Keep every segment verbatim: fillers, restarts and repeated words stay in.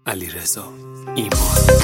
علیرضا ایمان.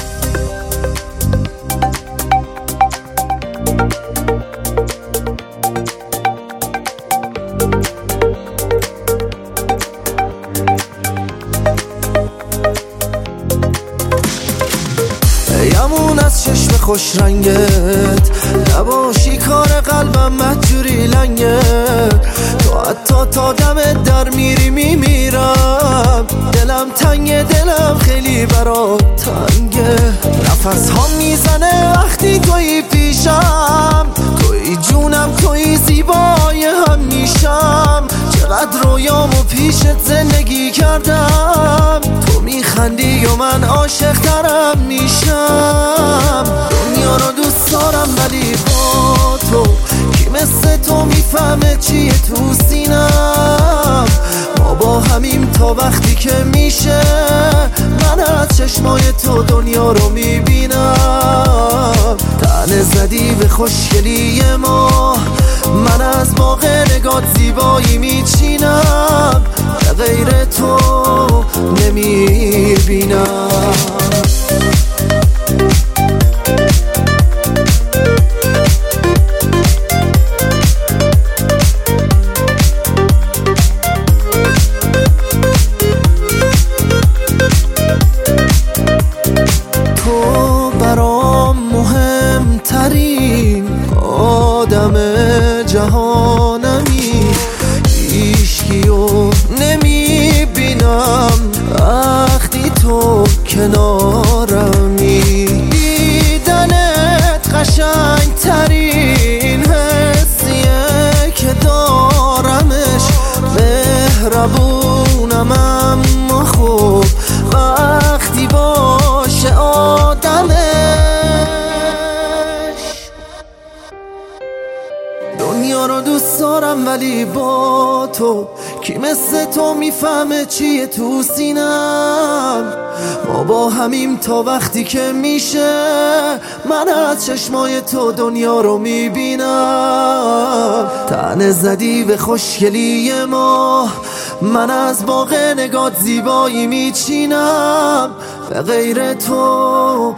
یمون از چشم خوش رنگت نباشی کار قلبم مهجوری لنگه. تو حتی تا دمت در میری میمیرم. دلم تنگه، دلم خیلی برات تنگه. نفس ها میزنه وقتی توی پیشم. توی جونم، توی زیبای هم میشم. چقدر رویامو پیشت زندگی کردم. تو میخندی و من عاشق ترم میشم. دنیا رو دوست دارم ولی با تو کی مثل تو میفهمه چیه تو سینم. ما با همیم تا وقتی که میشه. من از چشمای تو دنیا رو میبینم. تنه زدی به خوشگلی ما. من از باغ نگات زیبایی میچینم. به غیر تو نمیبینم. تو برام مهمترین آدم جهانمی. هیچکیو نمیبینم وقتی تو کنارمی. دیدنت قشنگ ترین حسیه که دارمش. مهربونم اما خوب وقتی باشه آدمش. دنیا رو دوست دارم ولی با تو کی مثل تو میفهمه چیه تو سینم. ما با همیم تا وقتی که میشه. من از چشمای تو دنیا رو میبینم. تنه زدی به خوشگلی ما. من از باغ نگات زیبایی میچینم. به غیر تو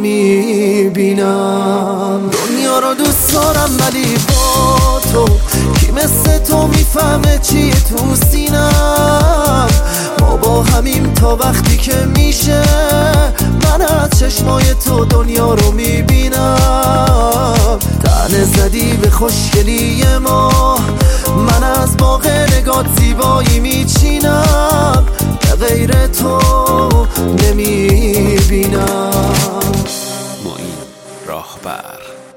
نمیبینم. دنیا رو دوست دارم ولی با تو کی مثل تو میفهمه چیه تو سینم. ما با همیم تا وقتی که میشه. من از چشمای تو دنیا رو میبینم. تنه زدی به خوشگلی ما. من از باغ نگات زیبایی میچینم. به غیر تو نمیبینم. معین راهبر.